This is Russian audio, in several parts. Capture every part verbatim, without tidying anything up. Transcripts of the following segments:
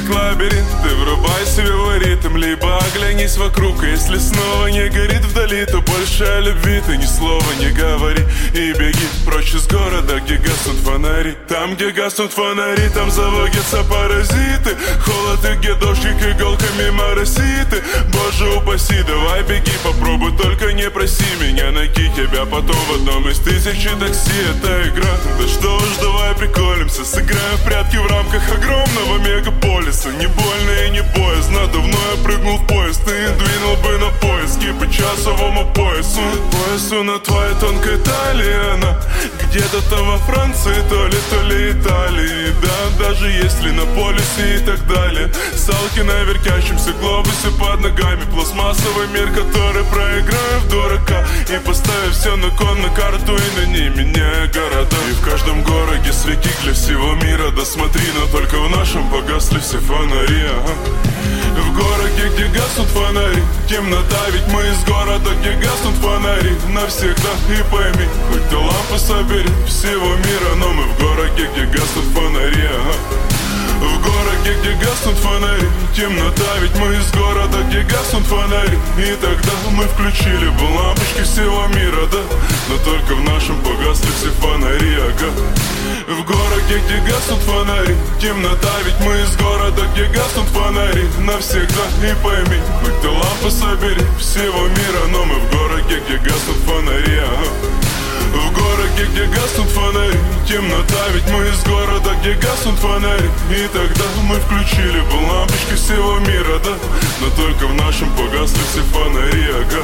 как лабиринт. Ты врубай себе в ритм, либо оглянись вокруг. Если снова не горит вдали, то больше о любви ты ни слова не говори. И беги прочь из города, где гаснут фонари. Там, где гаснут фонари, там заводятся паразиты. Холод и где дождик иголками мороситы. Боже упаси, давай беги, попробуй, только не проси меня найти тебя потом в одном из тысячи такси. Это игра, да что уж, давай приколимся. Сыграем в прятки в рамках огромного мегаполиса. Не больно и не боязно, давно я прыгнул в поезд и двинул бы на поиски по часовому поясу. Поясу на твоей тонкой талии она где-то там во Франции, то ли, то ли Италии. Да, даже если на полюсе и так далее. Салки на вертящемся глобусе под ногами. Пластмассовый мир, который проиграю в дурака. И поставив все на кон, на карту и на ней меняя города. И в каждом городе светик для всего мира. Да смотри, но только в нашем погасли все фонари, ага. В городе, где гаснут фонари, темнота, ведь мы из города, где гаснут фонари. Навсегда, и пойми, хоть ты лампу собери всего мира, но мы в городе, где гаснут фонари, ага. В городе, где гаснут фонари, темнота, ведь мы из города, где гаснут фонари. И тогда мы включили бы лампочки всего мира, да, но только в нашем погасли все фонари, ага. В городе, где гаснут фонари, темнота, ведь мы из города, где гаснут фонари. Навсегда, и пойми, хоть ты лампу собери всего мира, но мы в городе, где гаснут фонари, ага. В городе, где гаснут фонари, темнота, ведь мы из города, где гаснут фонари. И тогда мы включили бы лампочки всего мира, да, но только в нашем погасли все фонари, ага.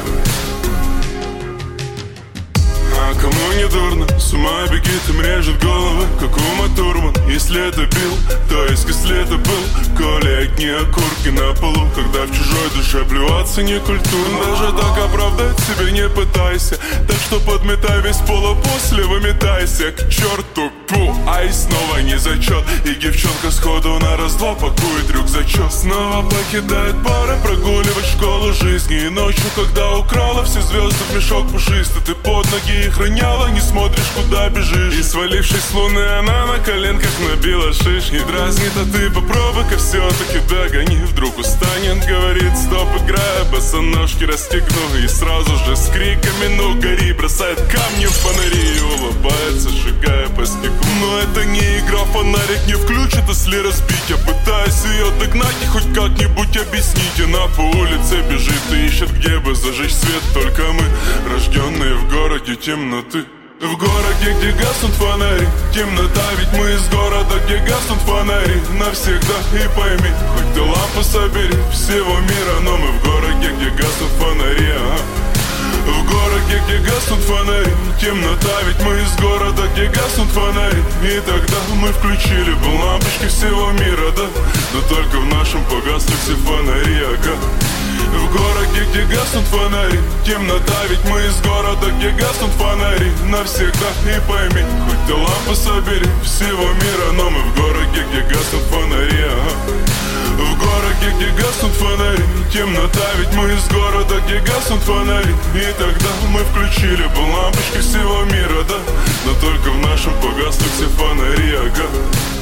А кому не дурно, с ума бегит, им режет головы, как Ума Турман. Если это бил, то есть если это был Коли огни, окурки на полу. Когда в чужой душе плеваться не культурно. Даже так оправдать себе не пытайся. Так что подметай весь пол, а после выметайся к черту, пу, ай, снова не зачет. И девчонка сходу на раз-два пакует рюкзачок. Снова покидает пары, прогуливать школу жизни. И ночью, когда украла все звезды в мешок пушистый, ты под ноги их роняла, не смотришь, куда бежишь. И свалившись с луны, она на коленках набила шиш. Не дразнит, а ты попробуй-ка все-таки догони. Вдруг устанет, говорит, стоп, играя, босоножки расстегну. И сразу же с криками, ну гори, бросает камни в фонари и улыбается, шагая по снегу. Но это не игра, фонарик не включит, если разбить. Я пытаюсь ее догнать и хоть как-нибудь объяснить. Она по улице бежит и ищет, где бы зажечь свет. Только мы, рожденные в городе темноты. В городе, где гаснут фонари, темнота, ведь мы из города, где гаснут фонари. Навсегда, и пойми, хоть ты лампу собери всего мира, но мы в городе, где гаснут фонари, ага. В городе, где гаснут фонари, темнота, ведь мы из города, где гаснут фонари. И тогда мы включили бы лампочки всего мира, да, но только в нашем погасли все фонари, ага. В городе, где гаснут фонари, темнота, ведь мы из города, где гаснут фонари. Навсегда, и пойми, хоть ты лампу собери всего мира, но мы в городе, где гаснут фонари, ага. В городе, где гаснут фонари, темнота, ведь мы из города, где гаснут фонари. И тогда мы включили бы лампочки всего мира, да, но только в нашем погасли все фонари, ага.